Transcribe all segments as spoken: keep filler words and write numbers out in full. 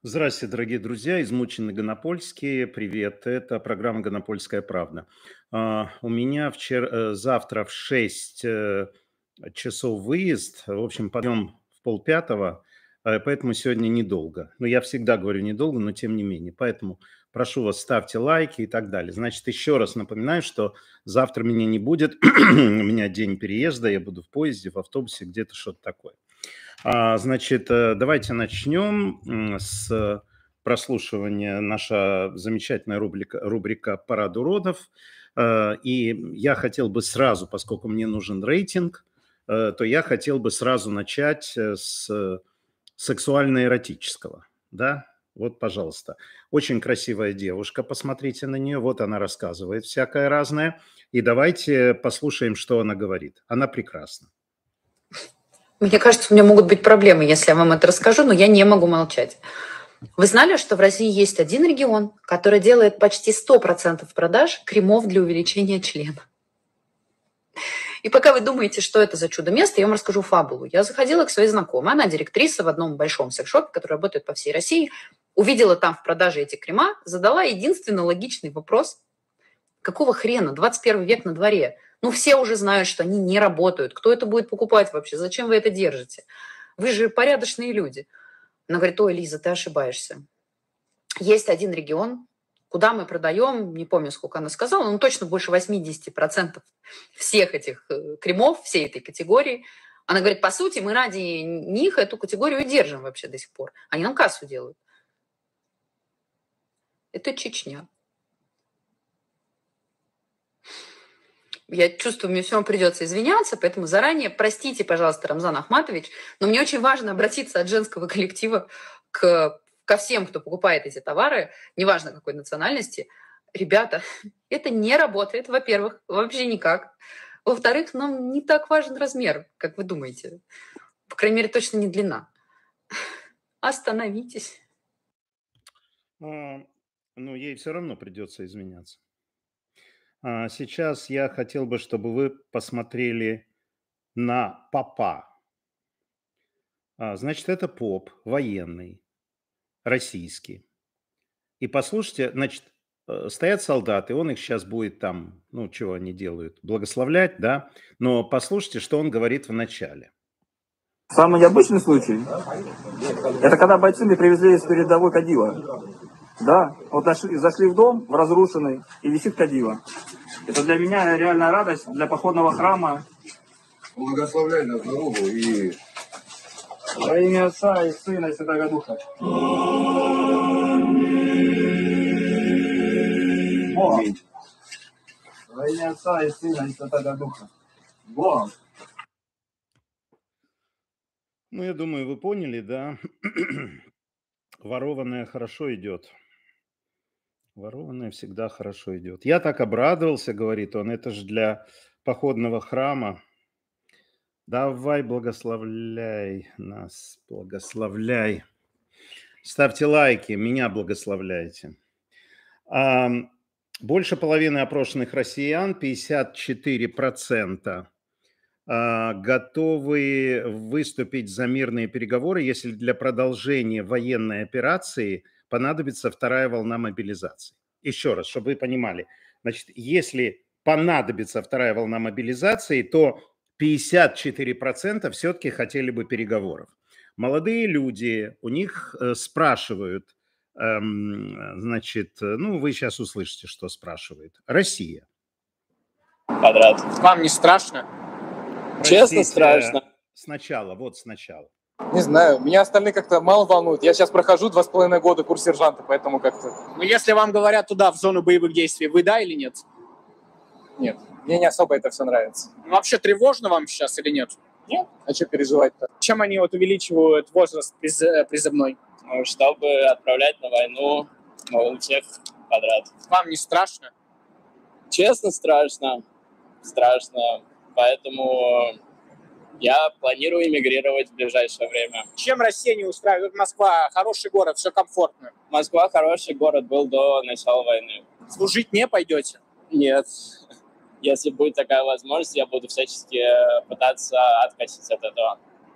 Здравствуйте, дорогие друзья, измученный Гонопольский. Привет, это программа «Гонопольская правда». А, у меня вчера, э, завтра в шесть э, часов выезд, в общем, подъем в полпятого, э, поэтому сегодня недолго. Ну, я всегда говорю недолго, но тем не менее. Поэтому прошу вас, ставьте лайки и так далее. Значит, еще раз напоминаю, что завтра меня не будет, у меня день переезда, я буду в поезде, в автобусе, где-то что-то такое. А, Значит, э, давайте начнем м, с прослушивания наша замечательная рубрика, рубрика «Парад уродов». Э, И я хотел бы сразу, поскольку мне нужен рейтинг, э, то я хотел бы сразу начать э, с сексуально-эротического. Да? Вот, пожалуйста. Очень красивая девушка, посмотрите на нее. Вот она рассказывает всякое разное. И давайте послушаем, что она говорит. Она прекрасна. Мне кажется, у меня могут быть проблемы, если я вам это расскажу, но я не могу молчать. Вы знали, что в России есть один регион, который делает почти сто процентов продаж кремов для увеличения члена? И пока вы думаете, что это за чудо-место, я вам расскажу фабулу. Я заходила к своей знакомой, она директриса в одном большом секс-шопе, который работает по всей России, увидела там в продаже эти крема, задала единственно логичный вопрос. Какого хрена? двадцать первый век на дворе. Ну, все уже знают, что они не работают. Кто это будет покупать вообще? Зачем вы это держите? Вы же порядочные люди. Она говорит: ой, Лиза, ты ошибаешься. Есть один регион, куда мы продаем, не помню, сколько она сказала, но точно больше восемьдесят процентов всех этих кремов, всей этой категории. Она говорит, по сути, мы ради них эту категорию и держим вообще до сих пор. Они нам кассу делают. Это Чечня. Я чувствую, мне все равно придется извиняться, поэтому заранее простите, пожалуйста, Рамзан Ахматович, но мне очень важно обратиться от женского коллектива к, ко всем, кто покупает эти товары, неважно какой национальности. Ребята, это не работает, во-первых, вообще никак. Во-вторых, нам не так важен размер, как вы думаете. По крайней мере, точно не длина. Остановитесь. А, Ну, ей все равно придется извиняться. А, Сейчас я хотел бы, чтобы вы посмотрели на попа. А, Значит, это поп военный, российский. И послушайте, значит, э, стоят солдаты, он их сейчас будет там, ну, чего они делают, благословлять, да? Но послушайте, что он говорит в начале. Самый необычный случай – это когда бойцы мне привезли из передовой кадила. Да, вот нашли, зашли в дом, в разрушенный, и висит кадила. Это для меня реальная радость, для походного храма. Благословляй на дорогу и... Во имя Отца и Сына и Святого Духа. Богом. Во имя Отца и Сына и Святого Духа. Богом. Ну, я думаю, вы поняли, да? Ворованное хорошо идет. Ворованное всегда хорошо идет. Я так обрадовался, говорит он, это же для походного храма. Давай, благословляй нас, благословляй. Ставьте лайки, меня благословляйте. А, Больше половины опрошенных россиян, пятьдесят четыре процента, а, готовы выступить за мирные переговоры, если для продолжения военной операции понадобится вторая волна мобилизации. Еще раз, чтобы вы понимали. Значит, если понадобится вторая волна мобилизации, то пятьдесят четыре процента все-таки хотели бы переговоров. Молодые люди, у них э, спрашивают, эм, значит, ну, вы сейчас услышите, что спрашивает. Россия. Квадрат. Вам не страшно? Честно, Простите, страшно. Сначала, вот сначала. Не знаю, меня остальные как-то мало волнуют. Я сейчас прохожу два с половиной года курс сержанта, поэтому как-то... Ну, если вам говорят туда, в зону боевых действий, вы да или нет? Нет, мне не особо это все нравится. Ну, вообще тревожно вам сейчас или нет? Нет? А что переживать-то? Чем они вот увеличивают возраст приз- призывной? Ну, чтобы отправлять на войну, ну, у всех квадрат. Вам не страшно? Честно, страшно. Страшно. Поэтому я планирую эмигрировать в ближайшее время. Чем Россия не устраивает? Москва хороший город, все комфортно. Москва хороший город был до начала войны. Служить не пойдете? Нет. Если будет такая возможность, я буду всячески пытаться откосить от этого.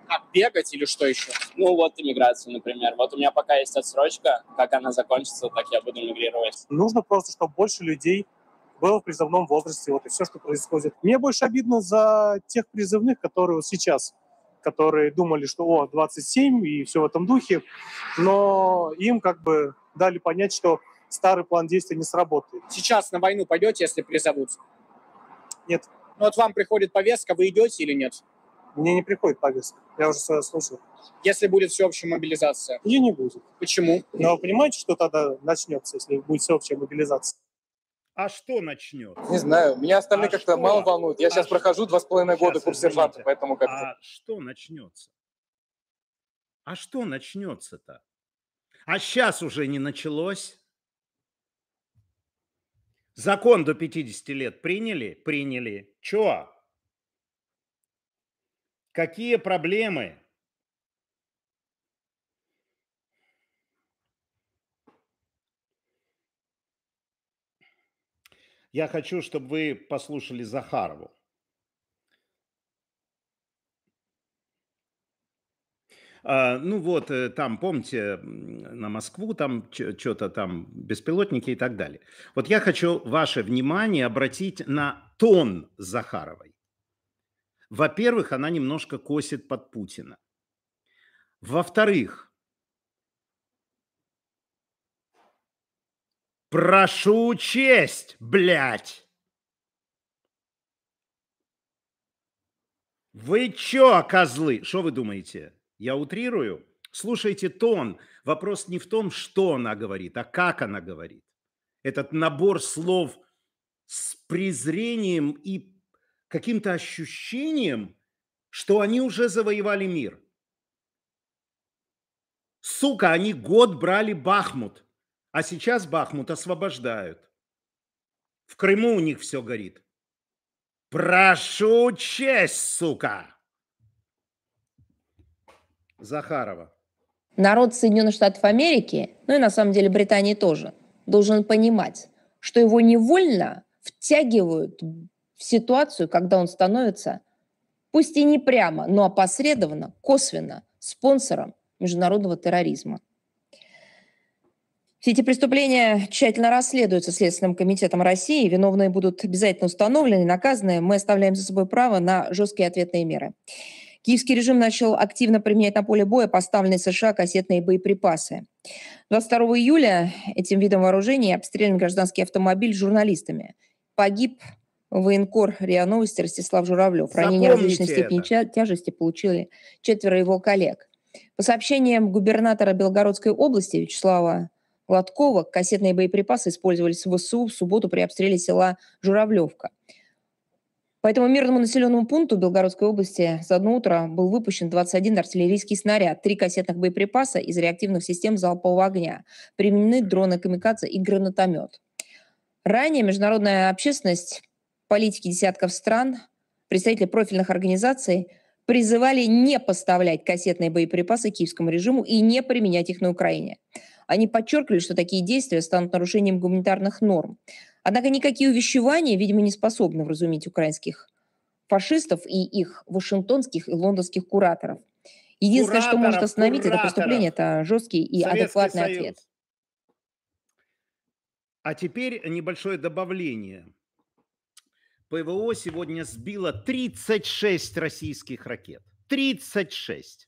Как, бегать или что еще? Ну вот иммиграцию, например. Вот у меня пока есть отсрочка, как она закончится, так я буду мигрировать. Нужно просто, чтобы больше людей было в призывном возрасте, вот и все, что происходит. Мне больше обидно за тех призывных, которые вот сейчас, которые думали, что о, двадцать семь и все в этом духе, но им как бы дали понять, что старый план действий не сработает. Сейчас на войну пойдете, если призовут? Нет. Ну вот вам приходит повестка, вы идете или нет? Мне не приходит повестка, я уже свое слышал. Если будет всеобщая мобилизация? Ее не будет. Почему? Но вы понимаете, что тогда начнется, если будет всеобщая мобилизация? А что начнет? Не знаю, меня остальные А как-то что? мало волнуют. Я А сейчас что? прохожу два с половиной года Щас, курс сержанта, извините. поэтому как-то... А что начнется? А что начнется-то? А сейчас уже не началось? Закон до пятидесяти лет приняли? Приняли. Чё? Какие проблемы? Я хочу, чтобы вы послушали Захарову. А, ну вот, э, там, помните, м, на Москву, там что-то там, беспилотники и так далее. Вот я хочу ваше внимание обратить на тон Захаровой. Во-первых, она немножко косит под Путина. Во-вторых, прошу учесть, блядь. Вы чё, козлы? Что вы думаете? Я утрирую? Слушайте тон. Вопрос не в том, что она говорит, а как она говорит. Этот набор слов с презрением и каким-то ощущением, что они уже завоевали мир. Сука, они год брали Бахмут, а сейчас Бахмут освобождают. В Крыму у них все горит. Прошу честь, сука! Захарова. Народ Соединенных Штатов Америки, ну и на самом деле Британии тоже, должен понимать, что его невольно втягивают в ситуацию, когда он становится, пусть и не прямо, но опосредованно, косвенно, спонсором международного терроризма. Все эти преступления тщательно расследуются Следственным комитетом России, виновные будут обязательно установлены, наказаны. Мы оставляем за собой право на жесткие ответные меры. Киевский режим начал активно применять на поле боя поставленные США кассетные боеприпасы. двадцать второго июля этим видом вооружения обстрелян гражданский автомобиль с журналистами. Погиб военкор РИА Новости Ростислав Журавлев. Ранения различной степени тя- тяжести получили четверо его коллег. По сообщениям губернатора Белгородской области Вячеслава Гладкова, кассетные боеприпасы использовались в ВСУ в субботу при обстреле села Журавлевка. По этому мирному населенному пункту Белгородской области за одно утро был выпущен двадцать один артиллерийский снаряд, три кассетных боеприпаса из реактивных систем залпового огня, применены дроны камикадзе и гранатомет. Ранее международная общественность, политики десятков стран, представители профильных организаций призывали не поставлять кассетные боеприпасы киевскому режиму и не применять их на Украине. Они подчеркивали, что такие действия станут нарушением гуманитарных норм. Однако никакие увещевания, видимо, не способны вразумить украинских фашистов и их вашингтонских и лондонских кураторов. Единственное, кураторов, что может остановить кураторов. это преступление, это жесткий и Советский адекватный Союз. Ответ. А теперь небольшое добавление. ПВО сегодня сбило тридцать шесть российских ракет. тридцать шесть.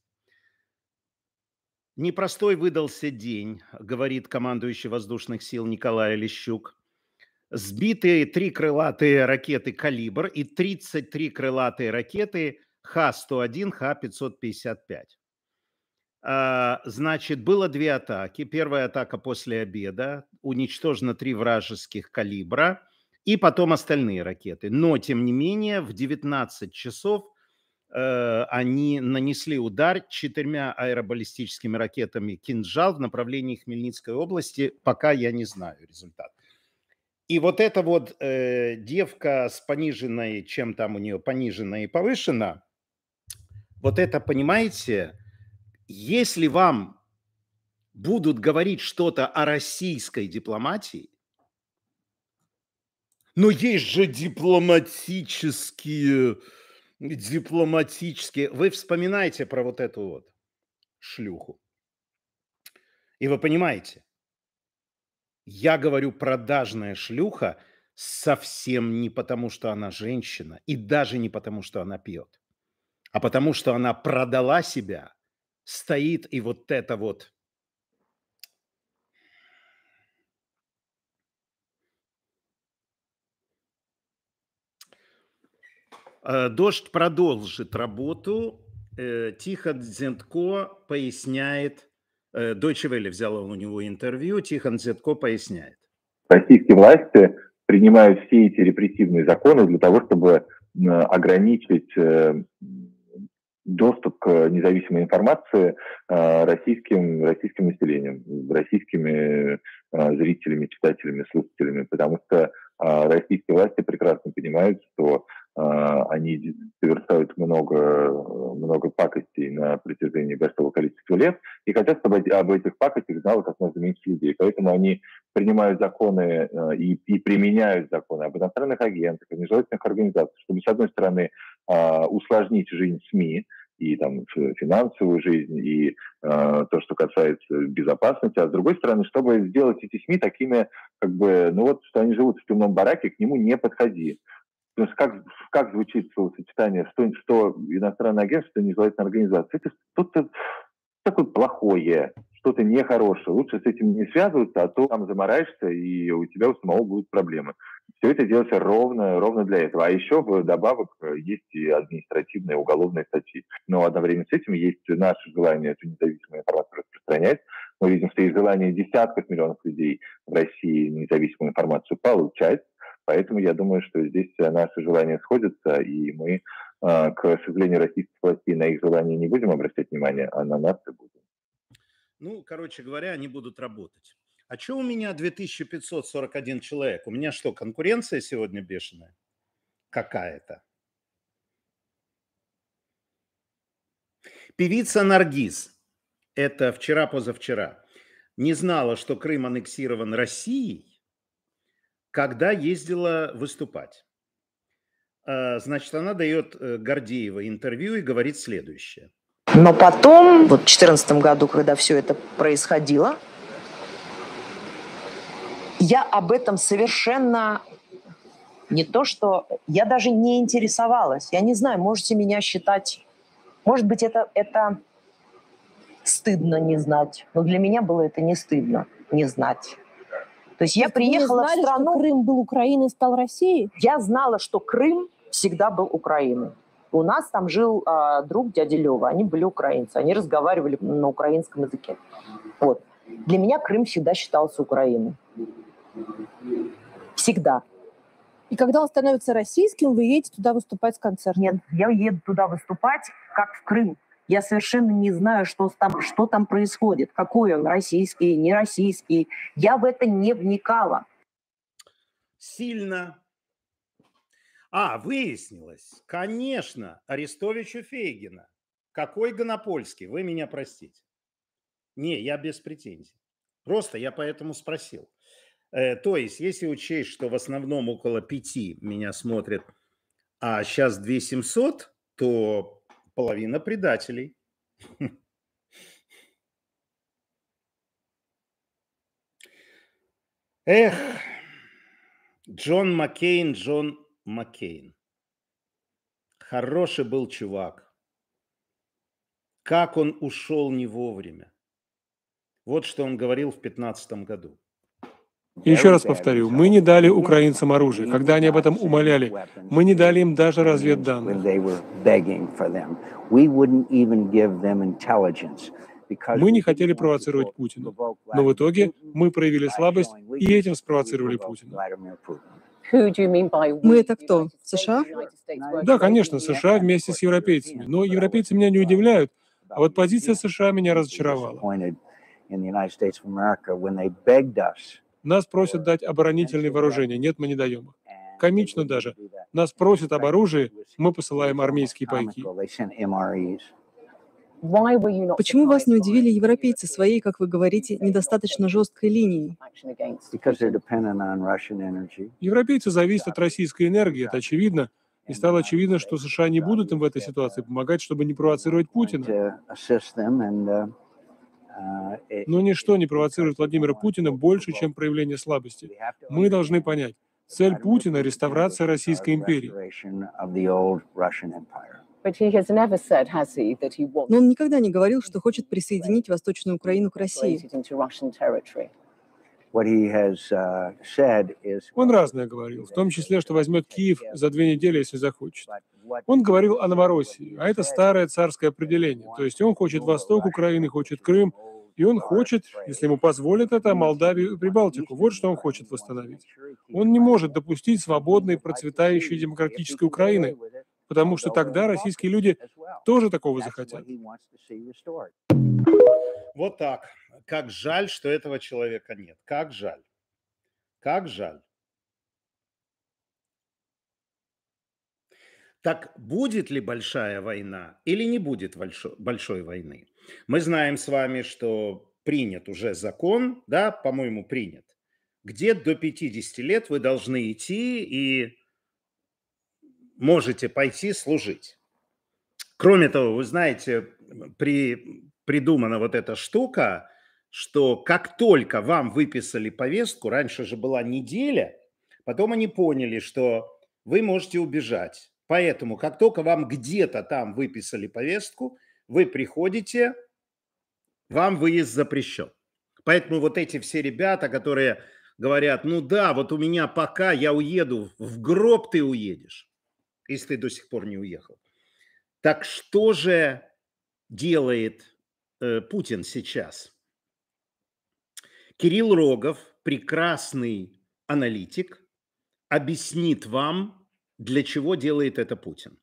Непростой выдался день, говорит командующий воздушных сил Николай Лещук. Сбитые три крылатые ракеты «Калибр» и тридцать три крылатые ракеты Х сто один, Х пятьсот пятьдесят пять. А, значит, было две атаки. Первая атака после обеда. Уничтожено три вражеских «Калибра» и потом остальные ракеты. Но, тем не менее, в девятнадцать часов э, они нанесли удар четырьмя аэробаллистическими ракетами «Кинжал» в направлении Хмельницкой области. Пока я не знаю результат. И вот эта вот э, девка с пониженной, чем там у нее понижена и повышена, вот это, понимаете, если вам будут говорить что-то о российской дипломатии, но есть же дипломатические Дипломатически. Вы вспоминаете про вот эту вот шлюху. И вы понимаете, я говорю продажная шлюха совсем не потому, что она женщина, и даже не потому, что она пьет, а потому, что она продала себя, стоит и вот это вот. Э, Дождь продолжит работу. Э, Тихон Дзентко поясняет, э, Deutsche Welle взяла у него интервью, Тихон Дзентко поясняет. Российские власти принимают все эти репрессивные законы для того, чтобы э, ограничить э, доступ к независимой информации э, российским, российским населением, российскими э, зрителями, читателями, слушателями, потому что э, российские власти прекрасно понимают, что э, они совершают много, много пакостей на протяжении большого количества лет и хотят, чтобы об этих пакостях знало как можно меньше людей. Поэтому они принимают законы э, и, и применяют законы об иностранных агентах, о международных организациях, чтобы, с одной стороны, э, усложнить жизнь СМИ, и там финансовую жизнь, и э, то, что касается безопасности, а с другой стороны, чтобы сделать эти СМИ такими, как бы, ну вот, что они живут в темном бараке, к нему не подходи. Потому что как, как звучит словосочетание, что, что иностранный агент, что нежелательная организация? Это что-то такое плохое, что-то нехорошее. Лучше с этим не связываться, а то там замораешься, и у тебя у самого будут проблемы. Все это делается ровно, ровно для этого. А еще вдобавок есть и административные, уголовные статьи. Но одновременно с этим есть наше желание эту независимую информацию распространять. Мы видим, что есть желание десятков миллионов людей в России независимую информацию получать. Поэтому я думаю, что здесь наши желания сходятся, и мы, к сожалению, российских властей на их желание не будем обращать внимание, а на нас и будем. Ну, короче говоря, они будут работать. А что у меня две тысячи пятьсот сорок один человек? У меня что, конкуренция сегодня бешеная? Какая-то. Певица Наргиз, это вчера-позавчера, не знала, что Крым аннексирован Россией, когда ездила выступать. Значит, она дает Гордеевой интервью и говорит следующее. Но потом, вот в две тысячи четырнадцатом году, когда все это происходило, я об этом совершенно не то, что... Я даже не интересовалась. Я не знаю, можете меня считать... Может быть, это, это стыдно не знать. Но для меня было это не стыдно не знать. То есть я приехала знали, в страну... что Крым был Украиной и стал Россией? Я знала, что Крым всегда был Украиной. У нас там жил а, друг дяди Лёва. Они были украинцы. Они разговаривали на украинском языке. Вот. Для меня Крым всегда считался Украиной. Всегда. И когда он становится российским, вы едете туда выступать с концертом? Нет, я еду туда выступать, как в Крым. Я совершенно не знаю, что там, что там происходит. Какой он, российский, не российский. Я в это не вникала. Сильно. А, выяснилось. Конечно, Арестовичу Фейгина. Какой Гонопольский? Вы меня простите. Не, я без претензий. Просто я поэтому спросил. Э, то есть, если учесть, что в основном около пяти меня смотрят, а сейчас две тысячи семьсот, то половина предателей. Эх, Джон Маккейн, Джон Маккейн. Хороший был чувак. Как он ушел не вовремя. Вот что он говорил в пятнадцатом году. Еще раз повторю, мы не дали украинцам оружие. Когда они об этом умоляли, мы не дали им даже разведданных. Мы не хотели провоцировать Путина. Но в итоге мы проявили слабость и этим спровоцировали Путина. Мы это кто? США? Да, конечно, США вместе с европейцами. Но европейцы меня не удивляют, а вот позиция США меня разочаровала. Нас просят дать оборонительные вооружения. Нет, мы не даем их. Комично даже. Нас просят об оружии, мы посылаем армейские пайки. Почему вас не удивили европейцы своей, как вы говорите, недостаточно жесткой линией? Европейцы зависят от российской энергии, это очевидно. И стало очевидно, что США не будут им в этой ситуации помогать, чтобы не провоцировать Путина. Но ничто не провоцирует Владимира Путина больше, чем проявление слабости. Мы должны понять, цель Путина — реставрация Российской империи. Но он никогда не говорил, что хочет присоединить Восточную Украину к России. Он разное говорил, в том числе, что возьмет Киев за две недели, если захочет. Он говорил о Новороссии, а это старое царское определение. То есть он хочет восток Украины, хочет Крым, и он хочет, если ему позволят это, Молдавию и Прибалтику. Вот что он хочет восстановить. Он не может допустить свободной, процветающей демократической Украины, потому что тогда российские люди тоже такого захотят. Вот так. Как жаль, что этого человека нет. Как жаль. Как жаль. Так будет ли большая война или не будет большой, большой войны? Мы знаем с вами, что принят уже закон, да, по-моему, принят, где до пятидесяти лет вы должны идти и можете пойти служить. Кроме того, вы знаете, при, придумана вот эта штука, что как только вам выписали повестку, раньше же была неделя, потом они поняли, что вы можете убежать. Поэтому, как только вам где-то там выписали повестку, вы приходите, вам выезд запрещен. Поэтому вот эти все ребята, которые говорят, ну да, вот у меня пока я уеду, в гроб ты уедешь, если ты до сих пор не уехал. Так что же делает э, Путин сейчас? Кирилл Рогов, прекрасный аналитик, объяснит вам, для чего делает это Путин.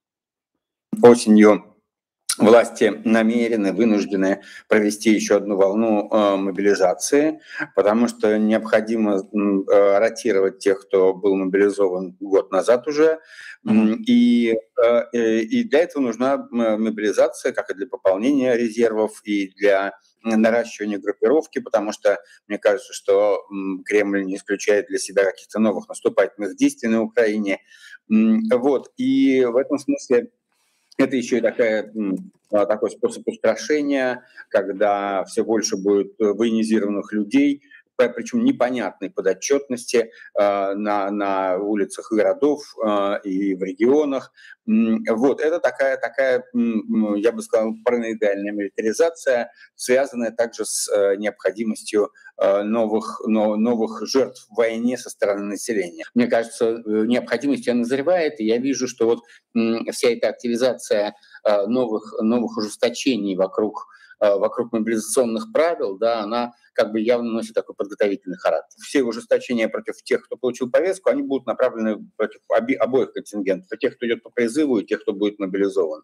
Осенью власти намерены, вынуждены провести еще одну волну э, мобилизации, потому что необходимо э, ротировать тех, кто был мобилизован год назад уже. Mm-hmm. И, э, и для этого нужна мобилизация, как и для пополнения резервов, и для наращивания группировки, потому что мне кажется, что Кремль не исключает для себя каких-то новых наступательных действий на Украине. Вот. И в этом смысле это еще и такая, такой способ устрашения, когда все больше будет военизированных людей, причем непонятной подотчетности на, на улицах городов и в регионах. Вот, это такая, такая, я бы сказал, параноидальная милитаризация, связанная также с необходимостью новых, новых жертв в войне со стороны населения. Мне кажется, необходимость ее назревает, и я вижу, что вот вся эта активизация новых, новых ужесточений вокруг вокруг мобилизационных правил, да, она как бы явно носит такой подготовительный характер. Все ужесточения против тех, кто получил повестку, они будут направлены против оби- обоих контингентов, и тех, кто идет по призыву, и тех, кто будет мобилизован.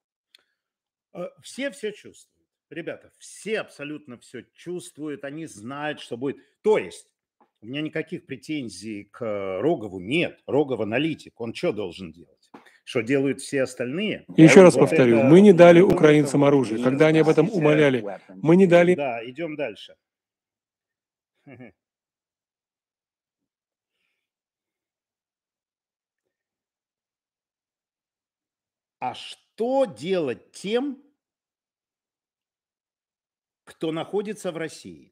Все все чувствуют. Ребята, все абсолютно все чувствуют, они знают, что будет. То есть у меня никаких претензий к Рогову нет. Рогов аналитик, он что должен делать? Что делают все остальные? Еще раз вот повторю, это... мы не дали украинцам оружие. Когда они об этом умоляли, мы не дали... Да, идем дальше. А что делать тем, кто находится в России?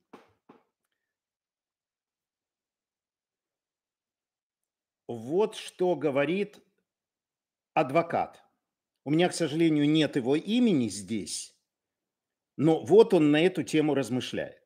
Вот что говорит адвокат. У меня, к сожалению, нет его имени здесь, но вот он на эту тему размышляет.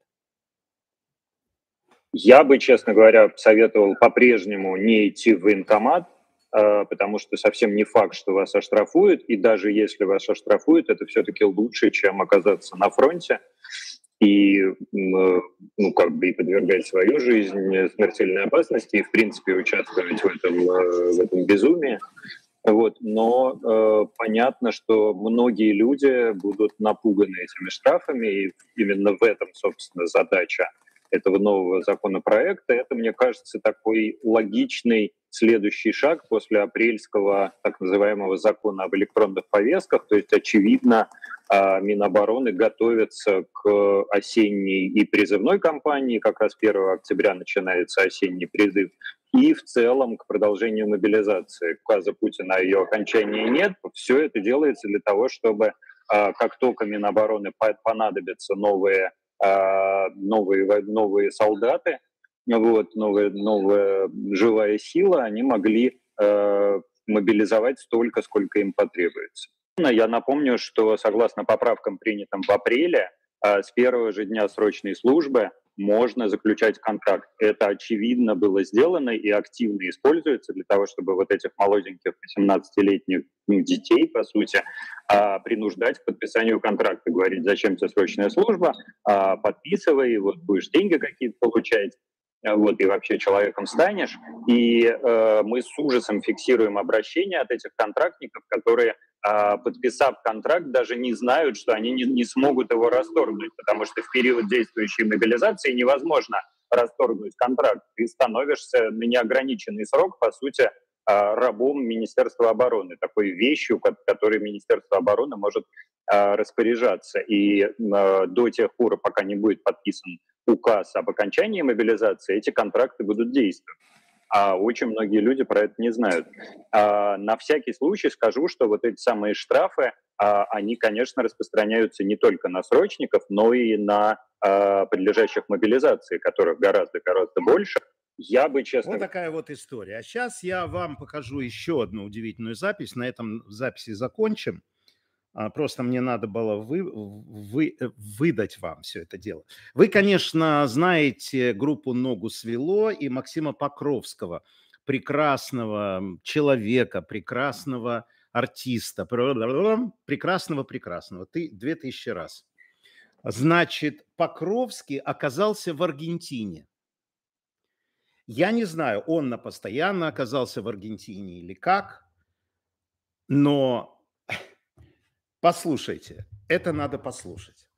Я бы, честно говоря, советовал по-прежнему не идти в военкомат, потому что совсем не факт, что вас оштрафуют, и даже если вас оштрафуют, это все-таки лучше, чем оказаться на фронте и, ну, как бы и подвергать свою жизнь смертельной опасности, и, в принципе, участвовать в этом, в этом безумии. Вот. Но э, понятно, что многие люди будут напуганы этими штрафами, и именно в этом, собственно, задача этого нового законопроекта. Это, мне кажется, такой логичный следующий шаг после апрельского так называемого закона об электронных повестках. То есть, очевидно, Минобороны готовится к осенней и призывной кампании. Как раз первого октября начинается осенний призыв. и в целом к продолжению мобилизации. Указа Путина о ее окончании нет. Все это делается для того, чтобы как только Минобороны понадобятся новые, новые, новые солдаты, вот, новая, новая живая сила, они могли мобилизовать столько, сколько им потребуется. Я напомню, что согласно поправкам, принятым в апреле, с первого же дня срочной службы можно заключать контракт. Это очевидно было сделано и активно используется для того, чтобы вот этих молоденьких восемнадцатилетних ну, детей, по сути, принуждать к подписанию контракта. Говорить, зачем тебе срочная служба, подписывай, вот будешь деньги какие-то получать, вот, и вообще человеком станешь. И э, мы с ужасом фиксируем обращения от этих контрактников, которые, э, подписав контракт, даже не знают, что они не, не смогут его расторгнуть, потому что в период действующей мобилизации невозможно расторгнуть контракт. Ты становишься на неограниченный срок, по сути, э, рабом Министерства обороны, такой вещью, которой Министерство обороны может э, распоряжаться. И э, до тех пор, пока не будет подписан указ об окончании мобилизации, эти контракты будут действовать. А очень многие люди про это не знают. А на всякий случай скажу, что вот эти самые штрафы, а, они, конечно, распространяются не только на срочников, но и на а, подлежащих мобилизации, которых гораздо-гораздо больше. Я бы, честно... Вот такая вот история. А сейчас я вам покажу еще одну удивительную запись. На этом записи закончим. Просто мне надо было вы, вы, выдать вам все это дело. Вы, конечно, знаете группу «Ногу свело» и Максима Покровского, прекрасного человека, прекрасного артиста, прекрасного-прекрасного, ты две тысячи раз. Значит, Покровский оказался в Аргентине. Я не знаю, он на постоянно оказался в Аргентине или как, но... Послушайте, это надо послушать.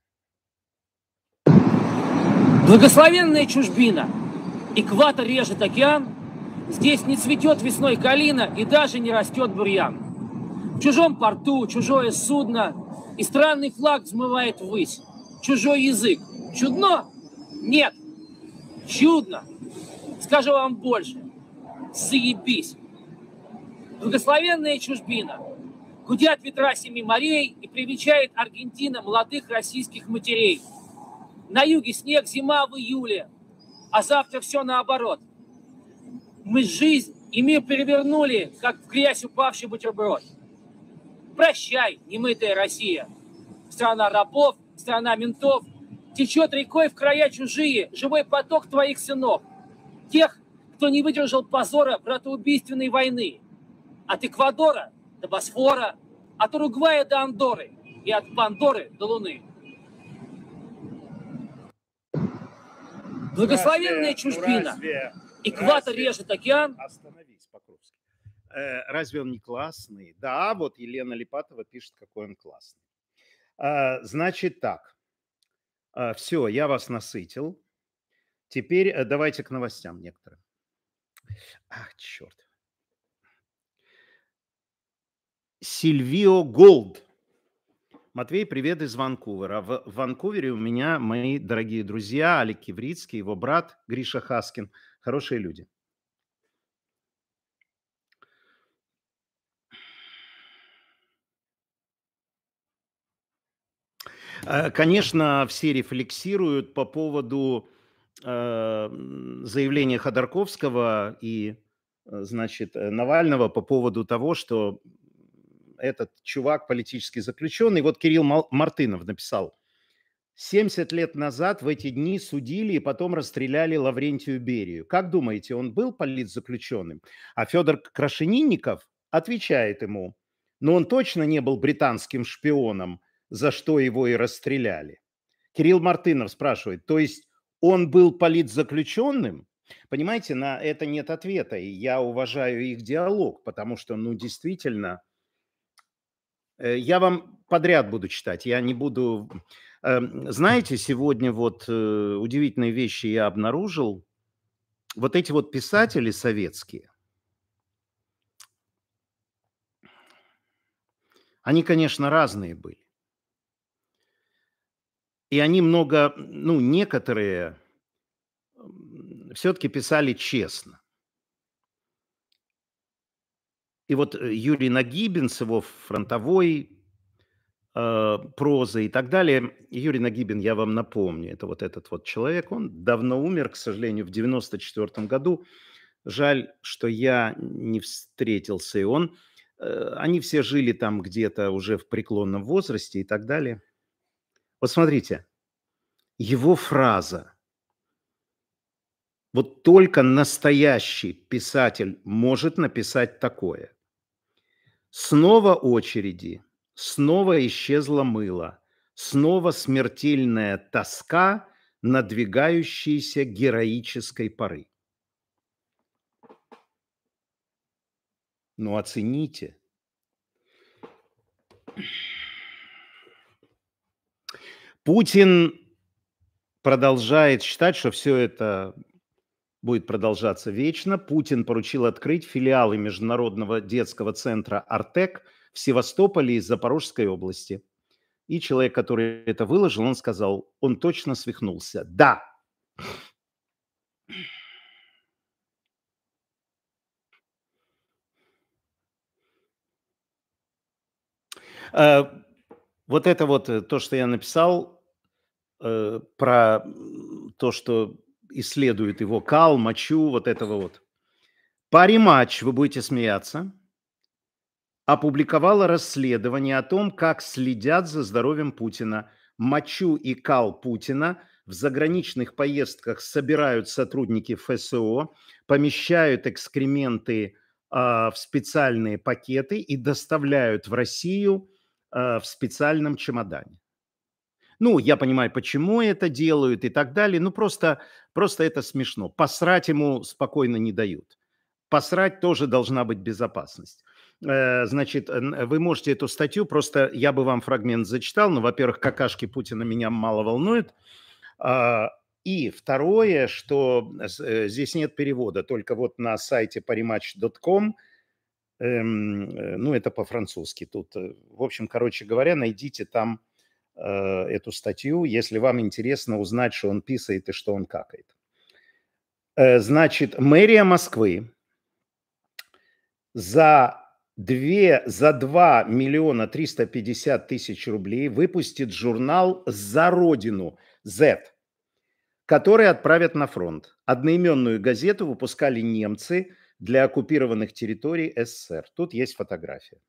Благословенная чужбина. Экватор режет океан. Здесь не цветет весной калина и даже не растет бурьян. В чужом порту чужое судно, и странный флаг взмывает ввысь. Чужой язык. Чудно? Нет. Чудно. Скажу вам больше. Заебись. Благословенная чужбина. Гудят ветра семи морей, и привечает Аргентина молодых российских матерей. На юге снег, зима в июле, а завтра все наоборот. Мы жизнь и мир перевернули, как в грязь упавший бутерброд. Прощай, немытая Россия. Страна рабов, страна ментов. Течет рекой в края чужие живой поток твоих сынов. Тех, кто не выдержал позора братоубийственной войны. От Эквадора до Босфора, от Уругвая до Андоры и от Пандоры до Луны. Благословенная чужбина. Разве, Экватор разве, режет океан. Остановись, Покровский. Э, разве он не классный? Да, вот Елена Липатова пишет, какой он классный. Э, значит так. Э, все, я вас насытил. Теперь э, давайте к новостям некоторым. Ах, черт. Сильвио Голд. Матвей, привет из Ванкувера. В Ванкувере у меня мои дорогие друзья Алик Киврицкий, его брат Гриша Хаскин. Хорошие люди. Конечно, все рефлексируют по поводу э, заявления Ходорковского и, значит, Навального по поводу того, что этот чувак политический заключенный. Вот Кирилл Мартынов написал: семьдесят лет назад в эти дни судили и потом расстреляли Лаврентию Берию. Как думаете, он был политзаключенным? А Федор Крашенинников отвечает ему: но он точно не был британским шпионом, за что его и расстреляли. Кирилл Мартынов спрашивает: то есть он был политзаключенным? Понимаете, на это нет ответа, и я уважаю их диалог, потому что, ну, действительно... Я вам подряд буду читать, я не буду... Знаете, сегодня вот удивительные вещи я обнаружил. Вот эти вот писатели советские, они, конечно, разные были. И они много, ну, некоторые все-таки писали честно. И вот Юрий Нагибин с его фронтовой э, прозой и так далее. Юрий Нагибин, я вам напомню, это вот этот вот человек, он давно умер, к сожалению, в девяносто четвёртом году. Жаль, что я не встретился, и он. Э, они все жили там где-то уже в преклонном возрасте и так далее. Вот смотрите, его фраза. Вот только настоящий писатель может написать такое. Снова очереди, снова исчезло мыло, снова смертельная тоска надвигающейся героической поры. Ну, оцените. Путин продолжает считать, что все это будет продолжаться вечно. Путин поручил открыть филиалы Международного детского центра «Артек» в Севастополе и Запорожской области. И человек, который это выложил, он сказал, он точно свихнулся. Да. Вот это вот то, что я написал, про то, что исследует его кал, мочу, вот этого вот. Париматч, вы будете смеяться, опубликовала расследование о том, как следят за здоровьем Путина. Мочу и кал Путина в заграничных поездках собирают сотрудники эф эс о, помещают экскременты э, в специальные пакеты и доставляют в Россию э, в специальном чемодане. Ну, я понимаю, почему это делают и так далее. Ну, просто, просто это смешно. Посрать ему спокойно не дают. Посрать тоже должна быть безопасность. Значит, вы можете эту статью, просто я бы вам фрагмент зачитал, но, во-первых, какашки Путина меня мало волнуют. И второе, что здесь нет перевода, только вот на сайте париматч точка ком, ну, это по-французски тут. В общем, короче говоря, найдите там эту статью, если вам интересно узнать, что он писает и что он какает. Значит, мэрия Москвы за, две, за два миллиона триста пятьдесят тысяч рублей выпустит журнал «За Родину» Z, который отправят на фронт. Одноименную газету выпускали немцы для оккупированных территорий эс эс эс эр. Тут есть фотография.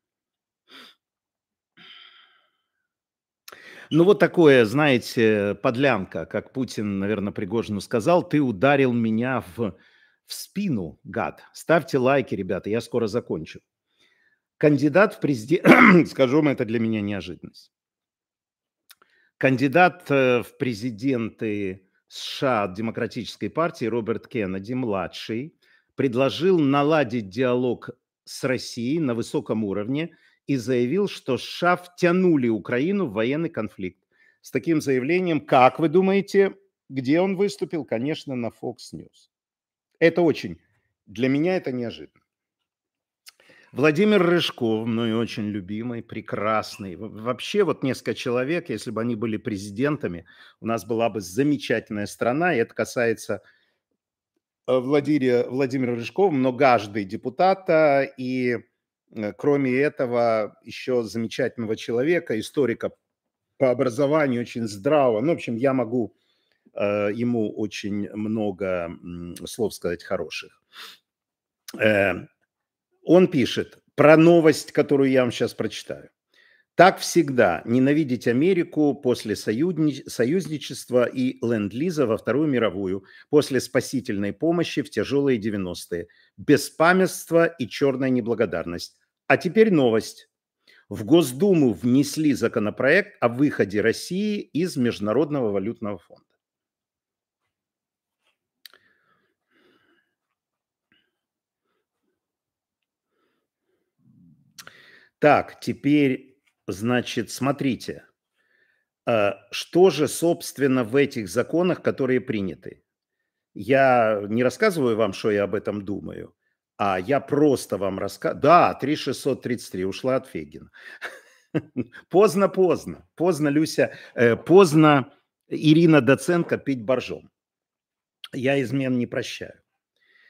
Ну, вот такое, знаете, подлянка, как Путин, наверное, Пригожину сказал, ты ударил меня в, в спину, гад. Ставьте лайки, ребята, я скоро закончу. Кандидат в президенты, скажу вам, это для меня неожиданность. Кандидат в президенты США от Демократической партии Роберт Кеннеди, младший, предложил наладить диалог с Россией на высоком уровне и заявил, что США втянули Украину в военный конфликт. С таким заявлением, как вы думаете, где он выступил? Конечно, на Fox News. Это очень, для меня это неожиданно. Владимир Рыжков, мной очень любимый, прекрасный. Вообще вот несколько человек, если бы они были президентами, у нас была бы замечательная страна, и это касается Владимира, Владимира Рыжкова, многожды депутата и... Кроме этого, еще замечательного человека, историка по образованию, очень здравого. Ну, в общем, я могу э, ему очень много э, слов сказать хороших. Э, он пишет про новость, которую я вам сейчас прочитаю. Так всегда ненавидеть Америку после союзни- союзничества и ленд-лиза во Вторую мировую, после спасительной помощи в тяжелые девяностые, беспамятство и черная неблагодарность. А теперь новость. В Госдуму внесли законопроект о выходе России из Международного валютного фонда. Так, теперь, значит, смотрите, что же, собственно, в этих законах, которые приняты. Я не рассказываю вам, что я об этом думаю. А я просто вам рассказываю. Да, три тысячи шестьсот тридцать три ушла от Фегина. Поздно, поздно. Поздно, Люся. Э, поздно, Ирина Доценко, пить боржом. Я измен не прощаю.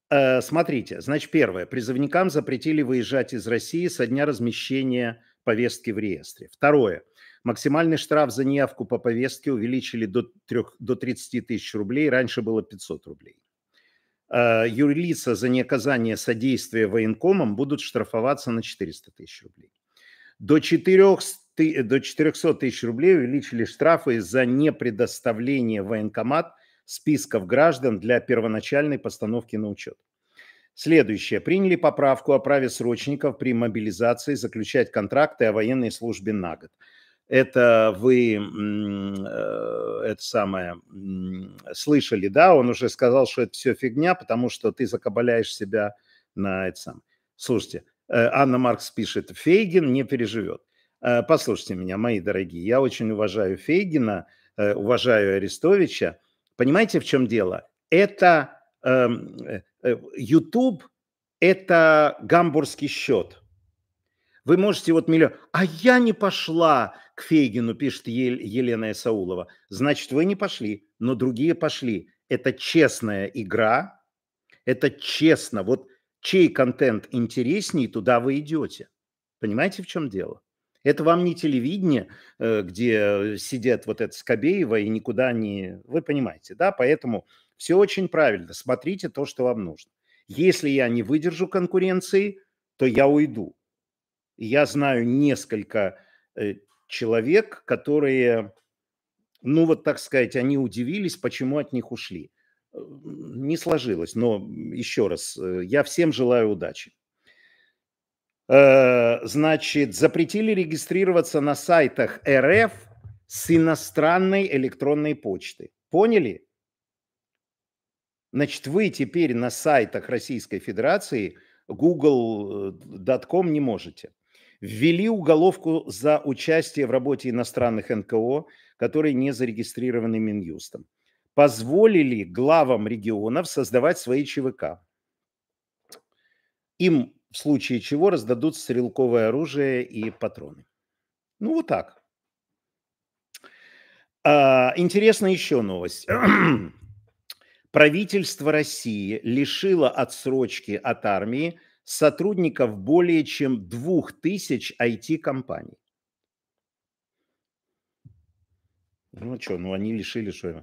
Э, Смотрите, значит, первое. Призывникам запретили выезжать из России со дня размещения повестки в реестре. Второе. Максимальный штраф за неявку по повестке увеличили до, трех, до тридцати тысяч рублей, раньше было пятьсот рублей. Э, Юрлица за неоказание содействия военкомам будут штрафоваться на четыреста тысяч рублей. До четырехсот тысяч рублей увеличили штрафы за непредоставление в военкомат списков граждан для первоначальной постановки на учет. Следующее. Приняли поправку о праве срочников при мобилизации заключать контракты о военной службе на год. Это вы это самое слышали, да? Он уже сказал, что это все фигня, потому что ты закабаляешь себя на это самое. Слушайте, Анна Маркс пишет, Фейгин не переживет. Послушайте меня, мои дорогие, я очень уважаю Фейгина, уважаю Арестовича. Понимаете, в чем дело? Это э, YouTube, это гамбургский счет. Вы можете вот миллион... А я не пошла к Фейгину, пишет Ел- Елена Исаулова. Значит, вы не пошли, но другие пошли. Это честная игра, это честно. Вот чей контент интереснее, туда вы идете. Понимаете, в чем дело? Это вам не телевидение, где сидят вот это Скобеева и никуда не... Вы понимаете, да? Поэтому все очень правильно. Смотрите то, что вам нужно. Если я не выдержу конкуренции, то я уйду. Я знаю несколько человек, которые, ну вот так сказать, они удивились, почему от них ушли. Не сложилось, но еще раз, я всем желаю удачи. Значит, запретили регистрироваться на сайтах эр эф с иностранной электронной почты. Поняли? Значит, вы теперь на сайтах Российской Федерации гугл точка ком не можете. Ввели уголовку за участие в работе иностранных эн ка о, которые не зарегистрированы Минюстом. Позволили главам регионов создавать свои че вэ ка. Им в случае чего раздадут стрелковое оружие и патроны. Ну, вот так. А, интересная еще новость. Правительство России лишило отсрочки от армии сотрудников более чем двух тысяч ай ти-компаний. Ну, что, ну они лишили, что?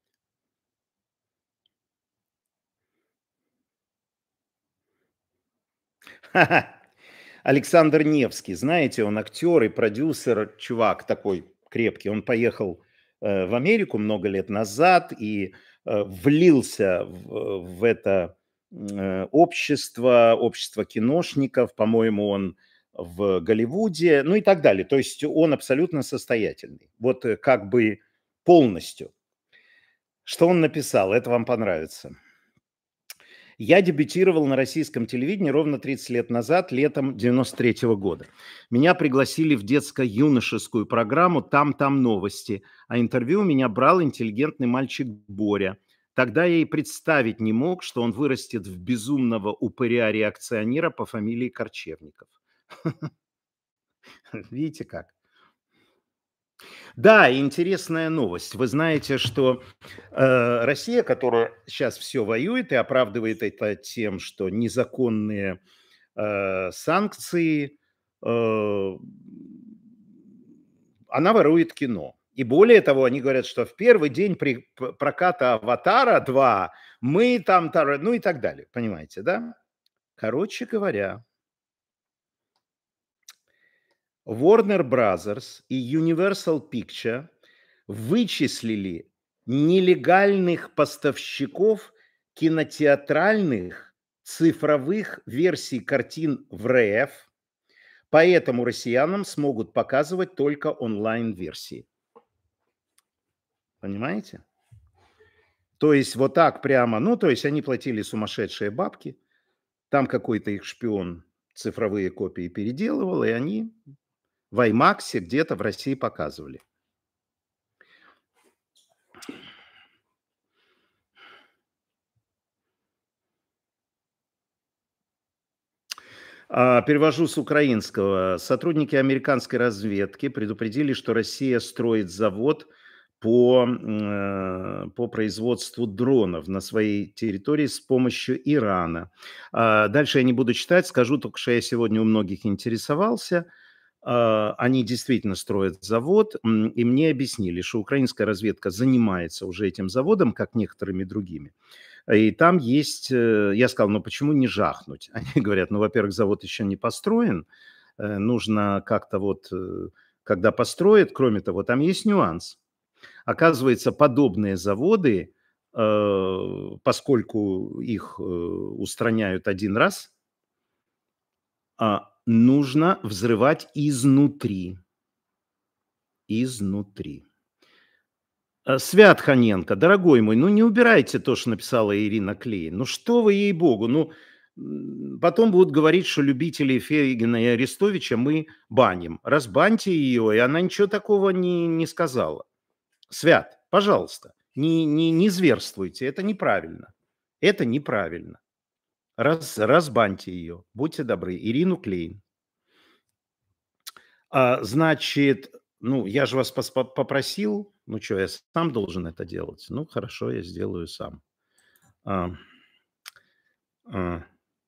Александр Невский, знаете, он актер и продюсер, чувак такой крепкий. Он поехал э, в Америку много лет назад и э, влился в, в это э, общество, общество киношников. По-моему, он в Голливуде, ну и так далее. То есть он абсолютно состоятельный. Вот э, как бы полностью. Что он написал? Это вам понравится. Я дебютировал на российском телевидении ровно тридцать лет назад, летом девяносто третьего года. Меня пригласили в детско-юношескую программу «Там-там новости», а интервью у меня брал интеллигентный мальчик Боря. Тогда я и представить не мог, что он вырастет в безумного упыря-реакционера по фамилии Корчевников. Видите как? Да, интересная новость. Вы знаете, что э, Россия, которая сейчас все воюет и оправдывает это тем, что незаконные э, санкции, э, она ворует кино. И более того, они говорят, что в первый день при проката «Аватара два» мы там, ну и так далее. Понимаете, да? Короче говоря, Warner Brothers и Universal Pictures вычислили нелегальных поставщиков кинотеатральных цифровых версий картин в эр эф, поэтому россиянам смогут показывать только онлайн-версии. Понимаете? То есть вот так прямо, ну то есть они платили сумасшедшие бабки, там какой-то их шпион цифровые копии переделывал, и они в аймаксе где-то в России показывали. Перевожу с украинского. Сотрудники американской разведки предупредили, что Россия строит завод по, э, по производству дронов на своей территории с помощью Ирана. А дальше я не буду читать, скажу только, что я сегодня у многих интересовался. А, Они действительно строят завод, м, и мне объяснили, что украинская разведка занимается уже этим заводом, как некоторыми другими. И там есть, э, я сказал, ну почему не жахнуть? Они говорят, ну, во-первых, завод еще не построен, э, нужно как-то вот, э, когда построят, кроме того, там есть нюанс. Оказывается, подобные заводы, э, поскольку их э, устраняют один раз, а, нужно взрывать изнутри. Изнутри. Э, Свят Ханенко, дорогой мой, ну не убирайте то, что написала Ирина Клейн. Ну что вы, ей-богу, ну м, потом будут говорить, что любителей Фейгина и Арестовича мы баним. Разбаньте ее, и она ничего такого не, не сказала. Свят, пожалуйста, не, не, не зверствуйте, это неправильно. Это неправильно. Раз, разбаньте ее, будьте добры. Ирину Клейн. А, значит, ну, я же вас пос- по- попросил, ну что, я сам должен это делать? Ну, хорошо, я сделаю сам. А, а,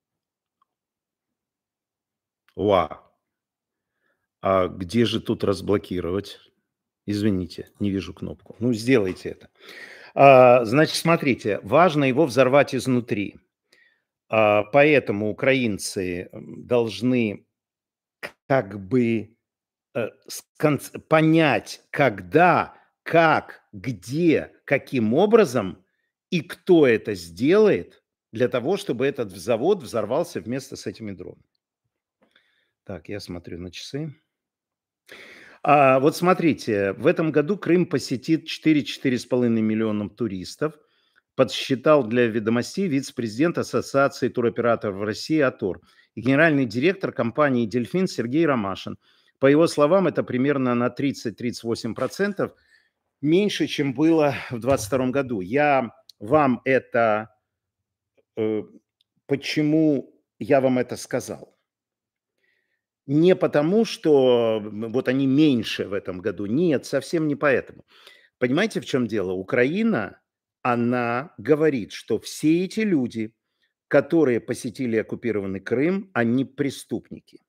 уа. А где же тут разблокировать? Извините, не вижу кнопку. Ну, сделайте это. А, значит, смотрите, важно его взорвать изнутри. А, поэтому украинцы м, должны как бы э, скон- понять, когда, как, где, каким образом и кто это сделает для того, чтобы этот завод взорвался вместе с этими дронами. Так, я смотрю на часы. А, вот смотрите, в этом году Крым посетит четыре-четыре с половиной миллиона туристов, подсчитал для «Ведомостей» вице-президент Ассоциации туроператоров в России «Атор» и генеральный директор компании «Дельфин» Сергей Ромашин. По его словам, это примерно на тридцать-тридцать восемь процентов меньше, чем было в двадцать втором году. Я вам это... э, Почему я вам это сказал? Не потому, что м, вот они меньше в этом году. Нет, совсем не поэтому. Понимаете, в чем дело? Украина, она говорит, что все эти люди, которые посетили оккупированный Крым, они преступники.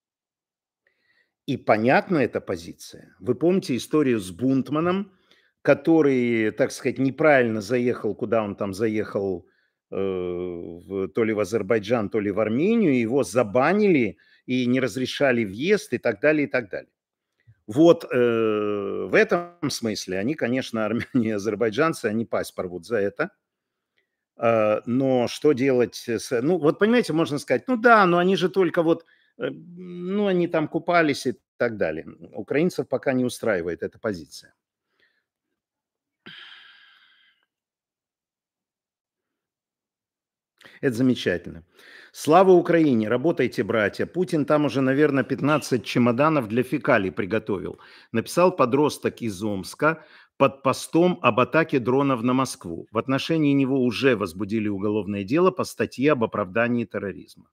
И понятна эта позиция. Вы помните историю с Бунтманом, который, так сказать, неправильно заехал, куда он там заехал, э, в- то ли в Азербайджан, то ли в Армению, его забанили и не разрешали въезд и так далее, и так далее. Вот э, в этом смысле они, конечно, армяне и азербайджанцы, они пасть порвут за это. Э, но что делать с... Ну, вот понимаете, можно сказать, ну да, но они же только вот, э, ну, они там купались и так далее. Украинцев пока не устраивает эта позиция. Это замечательно. Слава Украине! Работайте, братья. Путин там уже, наверное, пятнадцать чемоданов для фекалий приготовил. Написал подросток из Омска под постом об атаке дронов на Москву. В отношении него уже возбудили уголовное дело по статье об оправдании терроризма.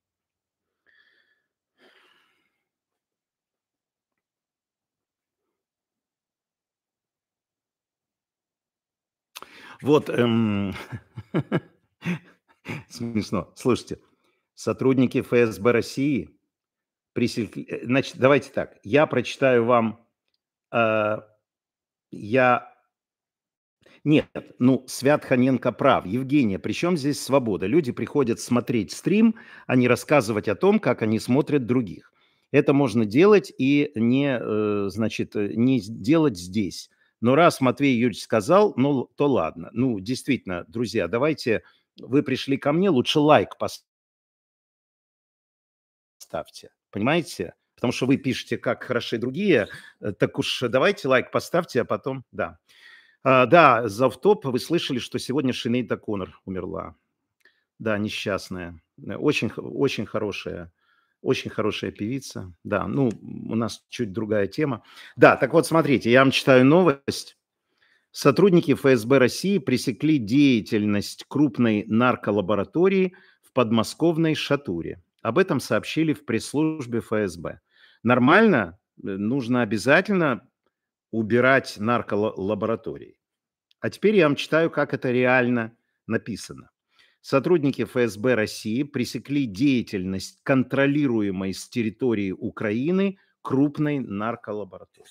Вот, эм, смешно. Слушайте, сотрудники эф эс бэ России пресекли... э, Значит, давайте так. Я прочитаю вам... э, я... Нет, ну, Свят Ханенко прав. Евгения, при чем здесь свобода? Люди приходят смотреть стрим, а не рассказывать о том, как они смотрят других. Это можно делать и не, э, значит, э, не делать здесь. Но раз Матвей Юрьевич сказал, ну, то ладно. Ну, действительно, друзья, давайте, вы пришли ко мне, лучше лайк поставьте. Понимаете? Потому что вы пишете, как хороши другие, э, так уж давайте лайк поставьте, а потом, да. А, да, за автоп вы слышали, что сегодня Шинейда Коннор умерла. Да, несчастная. Э, Очень, х- очень хорошая, очень хорошая певица. Да, ну, у нас чуть другая тема. Да, так вот, смотрите, я вам читаю новость. Сотрудники эф эс бэ России пресекли деятельность крупной нарколаборатории в подмосковной Шатуре. Об этом сообщили в пресс-службе эф эс бэ. Нормально? Э, Нужно обязательно убирать нарколаборатории. А теперь я вам читаю, как это реально написано. Сотрудники эф эс бэ России пресекли деятельность контролируемой с территории Украины крупной нарколаборатории.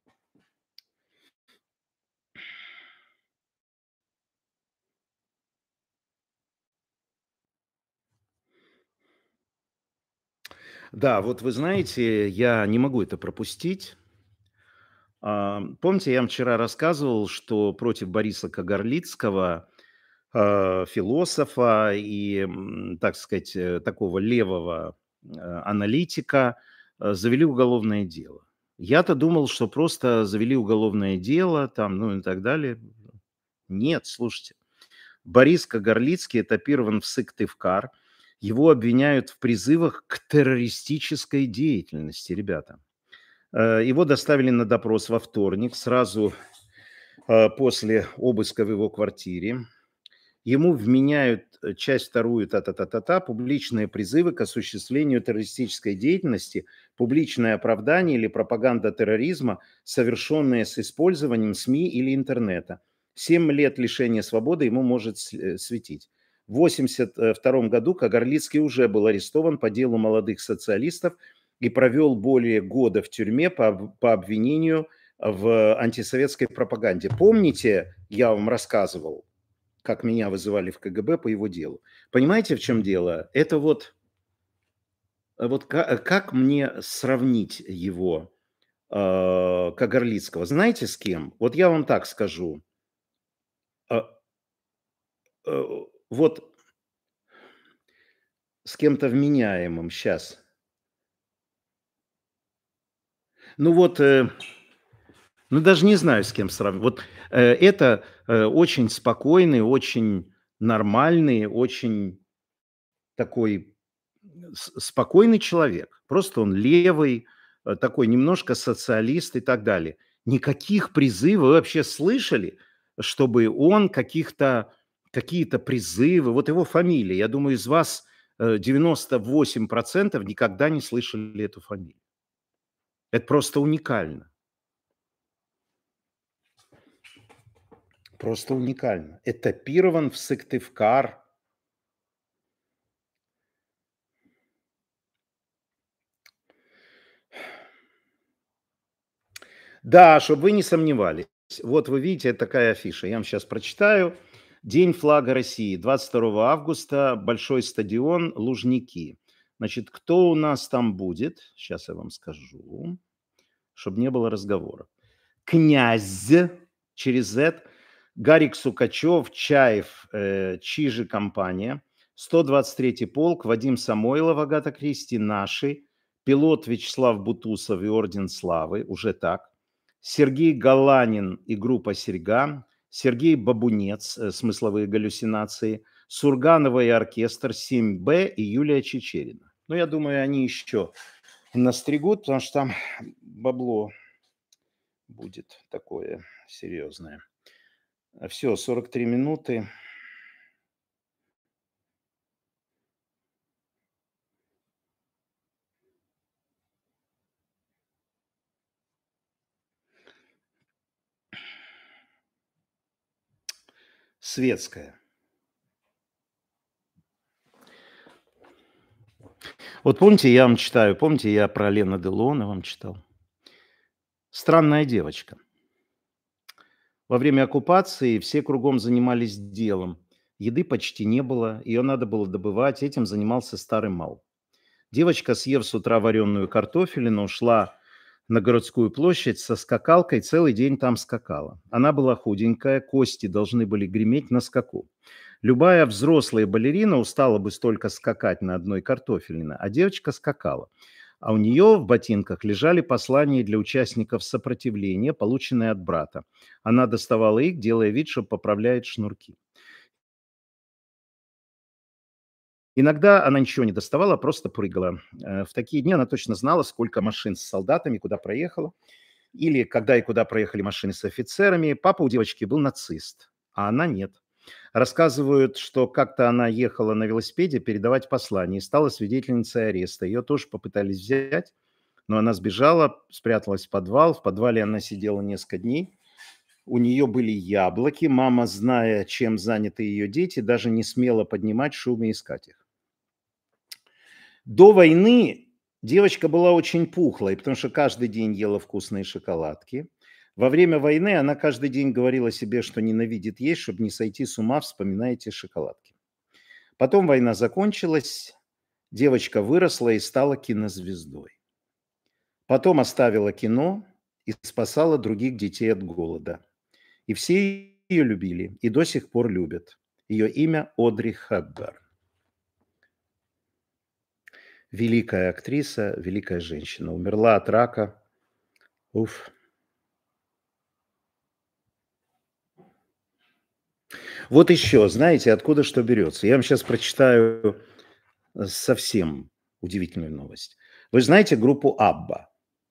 Да, вот вы знаете, я не могу это пропустить. А, Помните, я вам вчера рассказывал, что против Бориса Кагарлицкого, э, философа и, м, так сказать, э, такого левого э, аналитика, э, завели уголовное дело. Я-то думал, что просто завели уголовное дело, там, ну и так далее. Нет, слушайте. Борис Кагарлицкий этапирован в Сыктывкар. Его обвиняют в призывах к террористической деятельности, ребята. Э, Его доставили на допрос во вторник, сразу э, после обыска в его квартире. Ему вменяют э, часть вторую та-та-та-та-та, публичные призывы к осуществлению террористической деятельности, публичное оправдание или пропаганда терроризма, совершенные с использованием СМИ или интернета. Семь лет лишения свободы ему может с- э, светить. В восемьдесят втором году Кагарлицкий уже был арестован по делу молодых социалистов и провел более года в тюрьме по, об- по обвинению в антисоветской пропаганде. Помните, я вам рассказывал, как меня вызывали в ка гэ бэ по его делу? Понимаете, в чем дело? Это вот, э, вот ка- как мне сравнить его, э, Кагарлицкого? Знаете, с кем? Вот я вам так скажу. Э, э, Вот с кем-то вменяемым сейчас. Ну вот, э, ну даже не знаю, с кем сравнивать. Вот э, это э, очень спокойный, очень нормальный, очень такой с- спокойный человек. Просто он левый, э, такой немножко социалист и так далее. Никаких призывов. Вы вообще слышали, чтобы он каких-то, какие-то призывы, вот его фамилия, я думаю, из вас э, девяносто восемь процентов никогда не слышали эту фамилию. Это просто уникально. Просто уникально. Этапирован в Сыктывкар. Да, чтобы вы не сомневались. Вот вы видите, это такая афиша. Я вам сейчас прочитаю. День флага России, двадцать второго августа, большой стадион Лужники. Значит, кто у нас там будет? Сейчас я вам скажу, чтобы не было разговора. Князь через Z, Гарик Сукачев, Чаев, э, Чижи компания, сто двадцать третий полк, Вадим Самойлов, Агата Кристи, наши, пилот Вячеслав Бутусов и Орден Славы, уже так, Сергей Галанин и группа «Серьга», Сергей Бабунец, э, смысловые галлюцинации, Сурганова и оркестр, семь бэ и Юлия Чечерина. Ну, я думаю, они еще настригут, потому что там бабло будет такое серьезное. Все, сорок три минуты. Светская. Вот помните, я вам читаю, помните, я про Лена Делона вам читал? Странная девочка. Во время оккупации все кругом занимались делом. Еды почти не было, ее надо было добывать, этим занимался старый мал. Девочка, съев с утра вареную картофелину, ушла на городскую площадь со скакалкой, целый день там скакала. Она была худенькая, кости должны были греметь на скаку. Любая взрослая балерина устала бы столько скакать на одной картофелине, а девочка скакала. А у нее в ботинках лежали послания для участников сопротивления, полученные от брата. Она доставала их, делая вид, что поправляет шнурки. Иногда она ничего не доставала, просто прыгала. Э, В такие дни она точно знала, сколько машин с солдатами, куда проехала. Или когда и куда проехали машины с офицерами. Папа у девочки был нацист, а она нет. Рассказывают, что как-то она ехала на велосипеде передавать послание и стала свидетельницей ареста. Ее тоже попытались взять, но она сбежала, спряталась в подвал. В подвале она сидела несколько дней. У нее были яблоки. Мама, зная, чем заняты ее дети, даже не смела поднимать шум и искать их. До войны девочка была очень пухлой, потому что каждый день ела вкусные шоколадки. Во время войны она каждый день говорила себе, что ненавидит есть, чтобы не сойти с ума, вспоминая эти шоколадки. Потом война закончилась, девочка выросла и стала кинозвездой. Потом оставила кино и спасала других детей от голода. И все ее любили, и до сих пор любят. Ее имя Одри Хепберн. Великая актриса, великая женщина. Умерла от рака. Уф. Вот еще, знаете, откуда что берется. Я вам сейчас прочитаю совсем удивительную новость. Вы знаете группу Абба?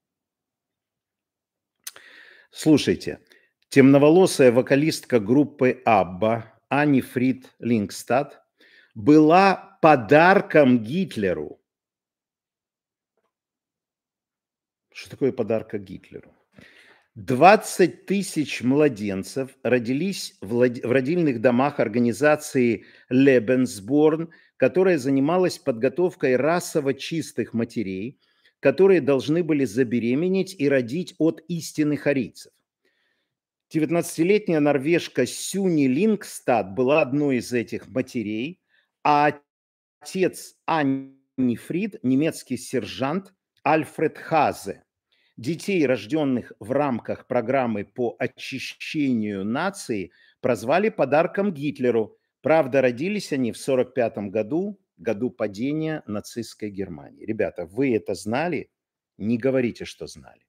Слушайте, темноволосая вокалистка группы Абба Анни Фрид Лингстад была подарком Гитлеру. Что такое подарка Гитлеру? двадцать тысяч младенцев родились в родильных домах организации Lebensborn, которая занималась подготовкой расово чистых матерей, которые должны были забеременеть и родить от истинных арийцев. девятнадцатилетняя норвежка Сюни Лингстад была одной из этих матерей, а отец Анни Фрид – немецкий сержант Альфред Хазе. Детей, рожденных в рамках программы по очищению нации, прозвали подарком Гитлеру. Правда, родились они в сорок пятом году, году падения нацистской Германии. Ребята, вы это знали? Не говорите, что знали.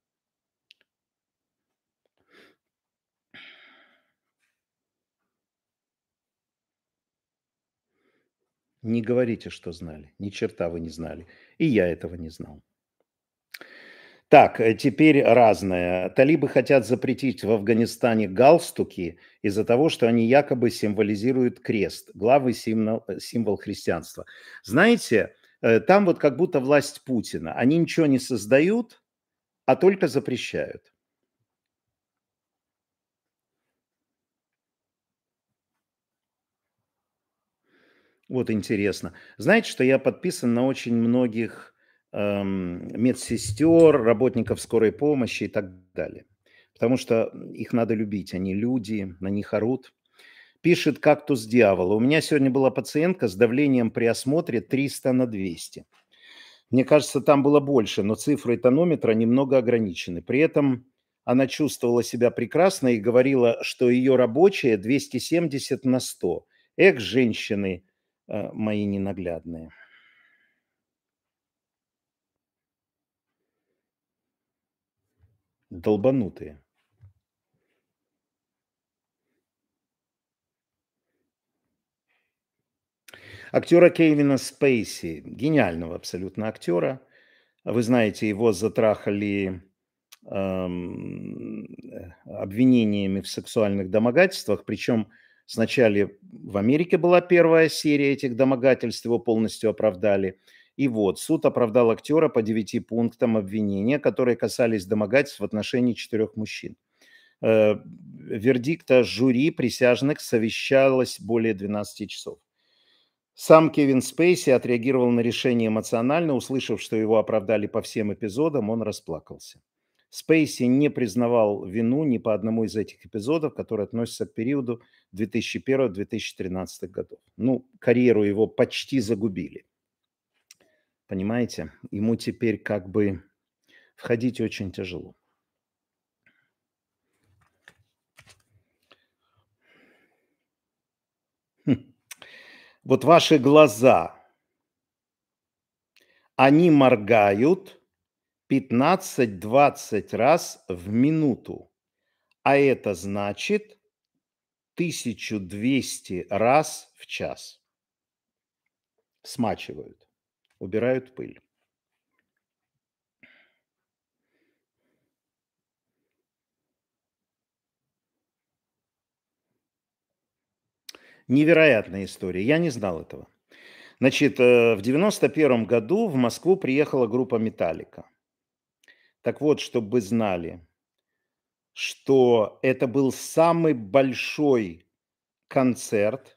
Не говорите, что знали. Ни черта вы не знали. И я этого не знал. Так, теперь разное. Талибы хотят запретить в Афганистане галстуки из-за того, что они якобы символизируют крест, главный символ, символ христианства. Знаете, там вот как будто власть Путина. Они ничего не создают, а только запрещают. Вот интересно. Знаете, что я подписан на очень многих медсестер, работников скорой помощи и так далее. Потому что их надо любить, они люди, на них орут. Пишет «Кактус дьявола». У меня сегодня была пациентка с давлением при осмотре триста на двести. Мне кажется, там было больше, но цифры тонометра немного ограничены. При этом она чувствовала себя прекрасно и говорила, что ее рабочее двести семьдесят на сто. Эх, женщины мои ненаглядные. Долбанутые. Актера Кевина Спейси, гениального абсолютно актера. Вы знаете, его затрахали эм, обвинениями в сексуальных домогательствах. Причем сначала в Америке была первая серия этих домогательств, его полностью оправдали. И вот суд оправдал актера по девяти пунктам обвинения, которые касались домогательств в отношении четырех мужчин. Э, вердикта жюри присяжных совещалось более двенадцати часов. Сам Кевин Спейси отреагировал на решение эмоционально, услышав, что его оправдали по всем эпизодам, он расплакался. Спейси не признавал вину ни по одному из этих эпизодов, которые относятся к периоду две тысячи первого — две тысячи тринадцатого годов. Ну, карьеру его почти загубили. Понимаете? Ему теперь как бы входить очень тяжело. Хм. Вот ваши глаза, они моргают пятнадцать-двадцать раз в минуту, а это значит тысячу двести раз в час. Смачивают, убирают пыль. Невероятная история. Я не знал этого. Значит, в девяносто первом году в Москву приехала группа «Металлика». Так вот, чтобы вы знали, что это был самый большой концерт,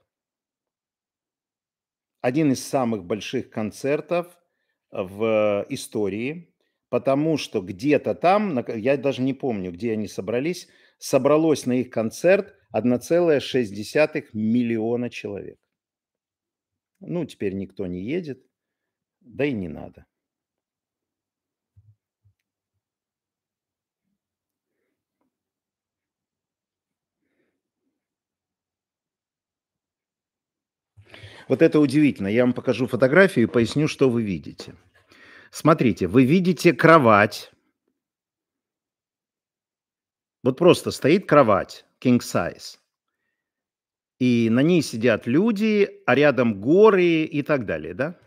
один из самых больших концертов в истории, потому что где-то там, на ка я даже не помню, где они собрались, собралось на их концерт одна целая шесть десятых миллиона человек. Ну, теперь никто не едет, да и не надо. Вот это удивительно. Я вам покажу фотографию и поясню, что вы видите. Смотрите, вы видите кровать. Вот просто стоит кровать king size. И на ней сидят люди, а рядом горы и так далее, да?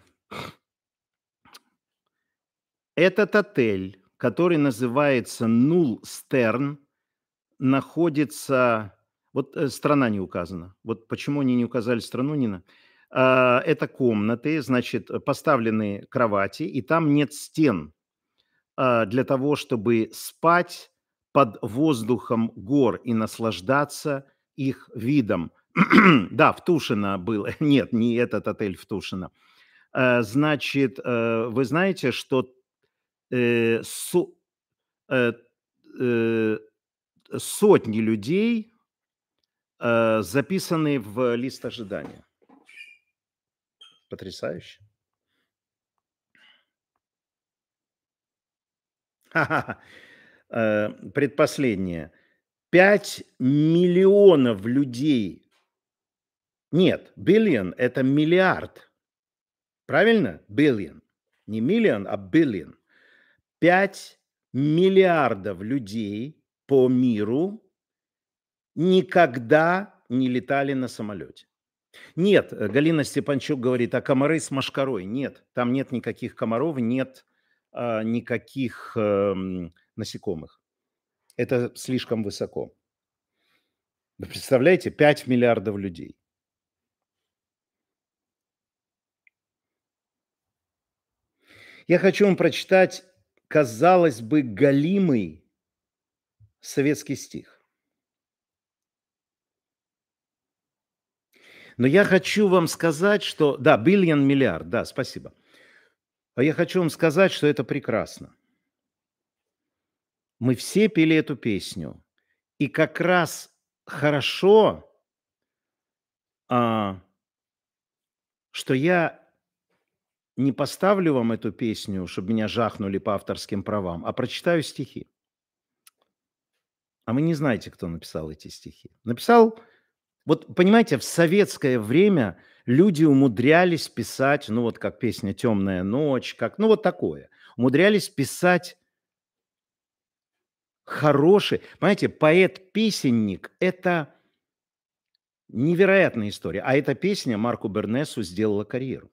Этот отель, который называется Null Stern, находится... Вот э, страна не указана. Вот почему они не указали страну, Нина? А, это комнаты, значит, поставлены кровати, и там нет стен а, для того, чтобы спать под воздухом гор и наслаждаться их видом. Да, в Тушино было. Нет, не этот отель в Тушино. Э, Значит, э, вы знаете, что э, со- э, э, сотни людей э, записаны в лист ожидания. Потрясающе. Ха-ха-ха. Э, Предпоследнее. пять миллионов людей. Нет, billion – это миллиард. Правильно? Billion. Не миллион, а billion. пять миллиардов людей по миру никогда не летали на самолете. Нет, э, Галина Степанчук говорит, а комары с мошкарой? Нет, там нет никаких комаров, нет а, никаких эм, насекомых. Это слишком высоко. Вы представляете, пять миллиардов людей. Я хочу вам прочитать, казалось бы, галимый советский стих. Но я хочу вам сказать, что... Да, биллион, миллиард, да, спасибо. А я хочу вам сказать, что это прекрасно. Мы все пели эту песню. И как раз хорошо, а, что я не поставлю вам эту песню, чтобы меня жахнули по авторским правам, а прочитаю стихи. А вы не знаете, кто написал эти стихи. Написал, вот понимаете, в советское время люди умудрялись писать, ну вот как песня «Темная ночь», как, ну вот такое. Умудрялись писать хорошие. Понимаете, поэт-песенник – это невероятная история. А эта песня Марку Бернесу сделала карьеру.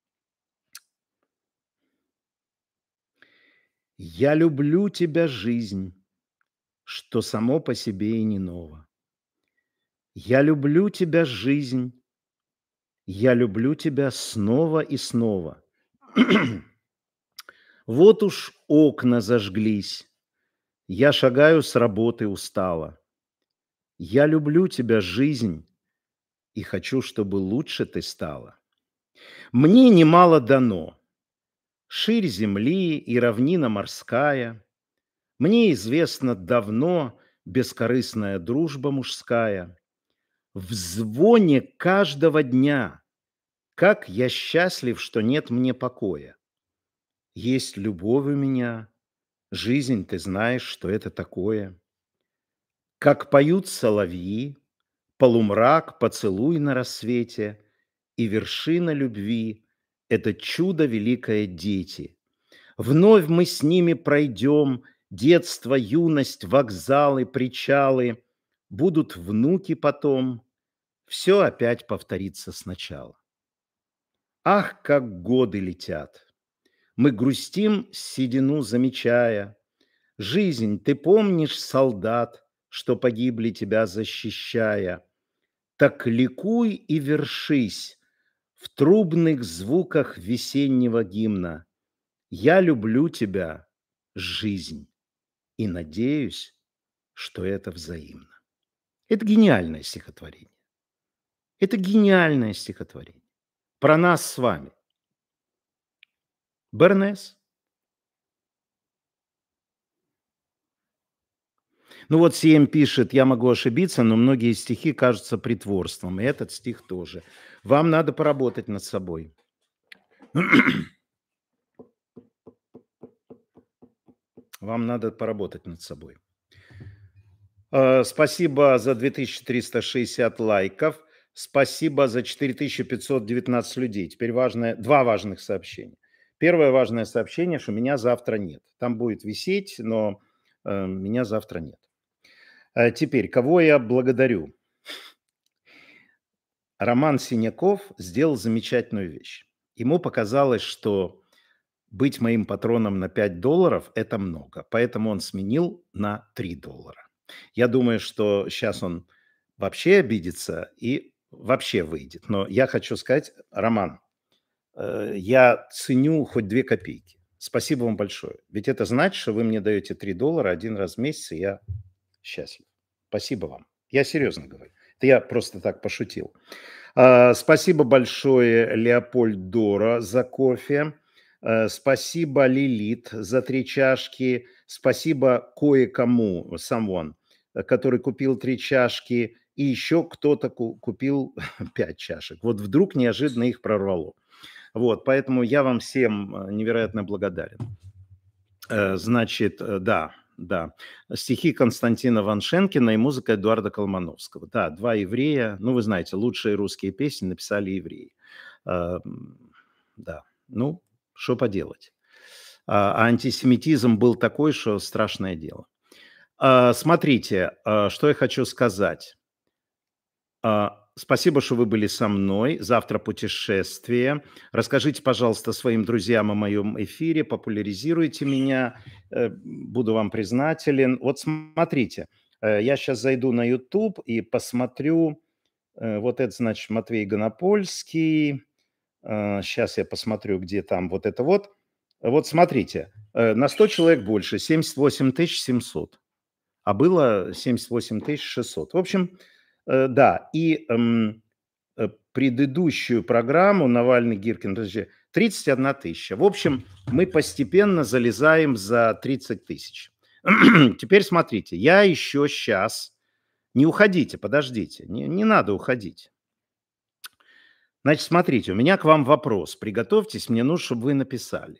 «Я люблю тебя, жизнь, что само по себе и не ново. Я люблю тебя, жизнь, я люблю тебя снова и снова. Вот уж окна зажглись, я шагаю с работы устало. Я люблю тебя, жизнь, и хочу, чтобы лучше ты стала. Мне немало дано, ширь земли и равнина морская. Мне известна давно бескорыстная дружба мужская. В звоне каждого дня, как я счастлив, что нет мне покоя. Есть любовь у меня, жизнь, ты знаешь, что это такое. Как поют соловьи, полумрак, поцелуй на рассвете, и вершина любви – это чудо великое, дети. Вновь мы с ними пройдем детство, юность, вокзалы, причалы. Будут внуки потом, все опять повторится сначала. Ах, как годы летят! Мы грустим, седину замечая. Жизнь, ты помнишь солдат, что погибли тебя защищая? Так ликуй и вершись в трубных звуках весеннего гимна. Я люблю тебя, жизнь. и надеюсь, что это взаимно. Это гениальное стихотворение. Это гениальное стихотворение. Про нас с вами. Бернес. Ну вот Сием пишет, я могу ошибиться, но многие стихи кажутся притворством. И этот стих тоже. Вам надо поработать над собой. Вам надо поработать над собой. Э, Спасибо за две тысячи триста шестьдесят лайков. Спасибо за четыре тысячи пятьсот девятнадцать людей. Теперь важное, два важных сообщения. Первое важное сообщение, что меня завтра нет. Там будет висеть, но э, меня завтра нет. Э, Теперь, кого я благодарю? Роман Синяков сделал замечательную вещь. Ему показалось, что быть моим патроном на пять долларов – это много. Поэтому он сменил на три доллара. Я думаю, что сейчас он вообще обидится и вообще выйдет. Но я хочу сказать, Роман, э, я ценю хоть две копейки. Спасибо вам большое. Ведь это значит, что вы мне даете три доллара один раз в месяц, и я счастлив. Спасибо вам. Я серьезно говорю. Это я просто так пошутил. А, Спасибо большое, Леопольд Дора, за кофе. Э, Спасибо, Лилит, за три чашки. Спасибо кое-кому, someone, э, который купил три чашки. И еще кто-то ку- купил пять чашек. Вот вдруг неожиданно их прорвало. Вот, поэтому я вам всем э, невероятно благодарен. Э, Значит, э, да, да. Стихи Константина Ваншенкина и музыка Эдуарда Колмановского. Да, два еврея. Ну, вы знаете, лучшие русские песни написали евреи. Э, м, Да, ну, что поделать. А а антисемитизм был такой, что страшное дело. А, Смотрите, а, что я хочу сказать. А, Спасибо, что вы были со мной. Завтра путешествие. Расскажите, пожалуйста, своим друзьям о моем эфире, популяризируйте меня. Э, Буду вам признателен. Вот смотрите, э, я сейчас зайду на YouTube и посмотрю. э, Вот это, значит, Матвей Гонопольский. Сейчас я посмотрю, где там вот это вот. Вот смотрите, э, на сто человек больше, семьдесят восемь тысяч семьсот, а было семьдесят восемь тысяч шестьсот. В общем, э, да, и эм, э, предыдущую программу Навальный, Гиркин, подожди, тридцать одна тысяча. В общем, мы постепенно залезаем за тридцать тысяч. Теперь смотрите, я еще сейчас... Не уходите, подождите, не, не надо уходить. Значит, смотрите, у меня к вам вопрос. Приготовьтесь, мне нужно, чтобы вы написали.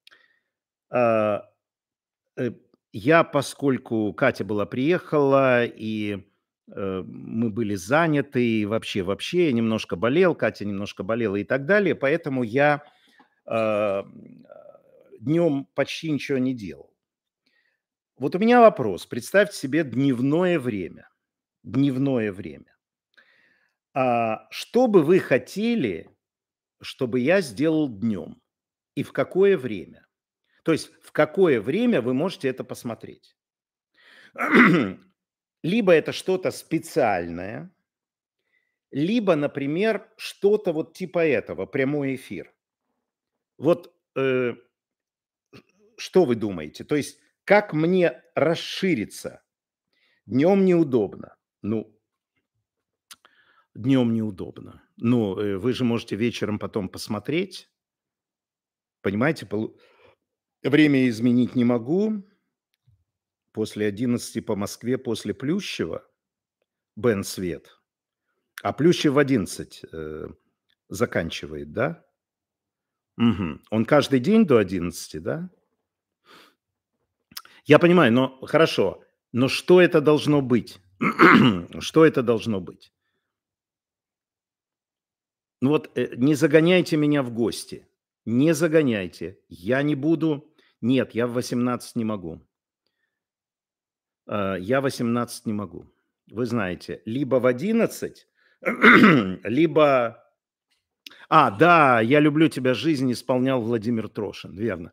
А, э, Я, поскольку Катя была приехала, и э, мы были заняты, и вообще, вообще я немножко болел, Катя немножко болела и так далее, поэтому я э, днем почти ничего не делал. Вот у меня вопрос. Представьте себе дневное время. Дневное время. А что бы вы хотели, чтобы я сделал днем? И в какое время? То есть в какое время вы можете это посмотреть? Либо это что-то специальное, либо, например, что-то вот типа этого, прямой эфир. Вот э, что вы думаете? То есть как мне расшириться? Днем неудобно. Ну, днем неудобно. Ну, э, вы же можете вечером потом посмотреть. Понимаете, полу- время изменить не могу. После одиннадцати по Москве, после Плющева, Бен Свет. А Плющев в одиннадцать э, заканчивает, да? Мгм. Он каждый день до одиннадцати, да? Я понимаю, но хорошо. Но что это должно быть? Что это должно быть? Ну вот э, не загоняйте меня в гости. Не загоняйте. Я не буду. Нет, я в восемнадцать не могу. Э, Я в восемнадцать не могу. Вы знаете, либо в одиннадцать, либо... А, да, «Я люблю тебя, жизнь» исполнял Владимир Трошин, верно.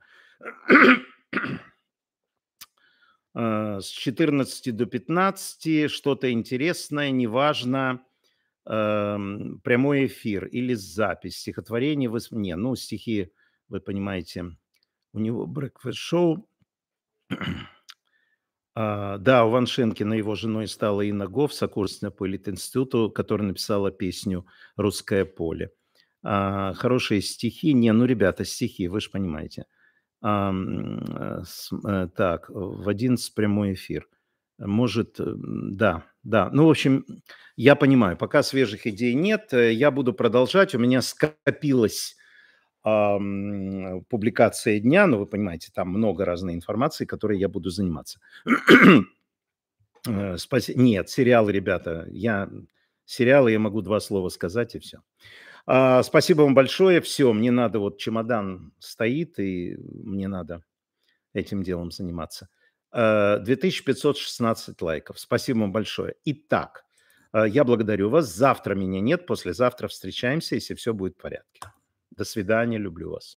Э, С четырнадцати до пятнадцати что-то интересное, неважно, эм, прямой эфир или запись, стихотворение. Вы... с- Не, ну, стихи, вы понимаете, у него breakfast show. А, да, у Ваншенкина его женой стала Инна Гоф, сокурсница по Политинституту, которая написала песню «Русское поле». А, хорошие стихи. Не, ну, ребята, стихи, вы же понимаете. А, с, э, так, в одиннадцать прямой эфир. Может, да, да. Ну, в общем, я понимаю, пока свежих идей нет, я буду продолжать. У меня скопилось а, публикация дня, но вы понимаете, там много разной информации, которой я буду заниматься. Спасибо. Нет, сериалы, ребята, я сериалы я могу два слова сказать и все. А, спасибо вам большое. Все, мне надо, вот чемодан стоит, и мне надо этим делом заниматься. две тысячи пятьсот шестнадцать лайков. Спасибо вам большое. Итак, я благодарю вас. Завтра меня нет, послезавтра встречаемся, если все будет в порядке. До свидания, люблю вас.